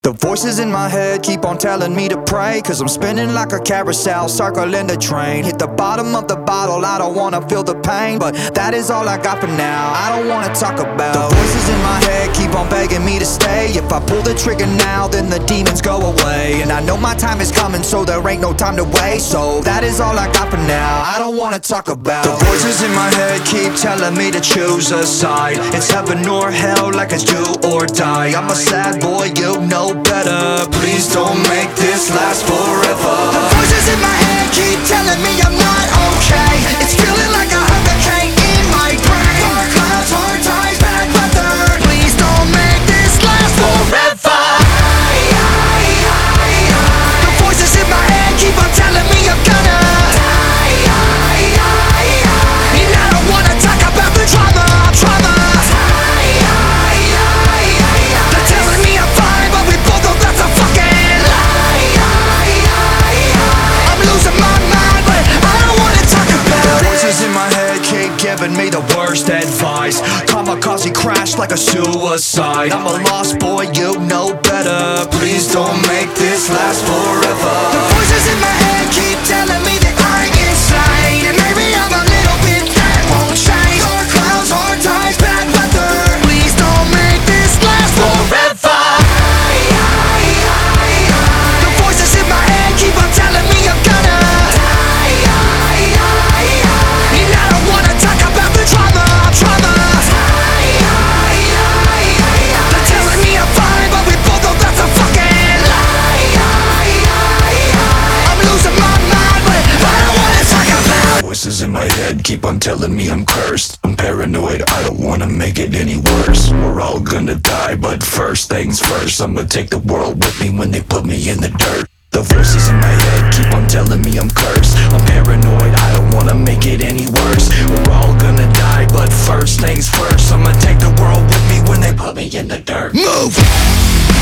The voices in my head keep on telling me to pray, cause I'm spinning like a carousel, circling the train. Hit the bottom of the bottle, I don't wanna feel the pain, but that is all I got for now. I don't wanna talk about the voices in my head keep on begging me to stay. If I pull the trigger now, then the demons go away. And I know my time is coming, so there ain't no time to waste. So that is all I got for now. I don't wanna talk about the voices in my head keep telling me to choose a side. It's heaven or hell, like it's do or die. I'm a sad boy, you know better. Please don't make this last forever. The voices in my head keep telling me I'm not okay. It's feeling like a hurricane in my brain. Dark clouds, hard times, bad weather. Please don't make this last forever. The voices in my head keep on telling me I'm gonna die. And I don't wanna talk about the trauma. They're telling me I'm fine, but we both know that's a fucking lie. I'm losing my mind, but I don't wanna talk about it. The voices in my head keep giving me the worst advice. Kamikaze crash like a suicide. I'm a lost boy, you know better. Please don't make this last forever. The voices in my head keep telling me that I'm insane, and maybe I'm a little bit that won't change. Dark clouds, hard times, bad weather. Please don't make this last forever. The voices in my head keep on telling me I'm gonna die. And I don't wanna talk about the trauma. They're telling me I'm fine, but we both know that's a fucking lie. I'm losing my mind, but I don't wanna talk about it. Voices in my head keep on telling me I'm cursed. I'm paranoid, I don't wanna make it any worse. We're all gonna die, but first things first, I'ma take the world with me when they put me in the dirt. The voices in my head keep on telling me I'm cursed. I'm paranoid, I don't wanna make it any worse. We're all gonna die, but first things first, I'ma take the world with me when they put me in the dirt. Move!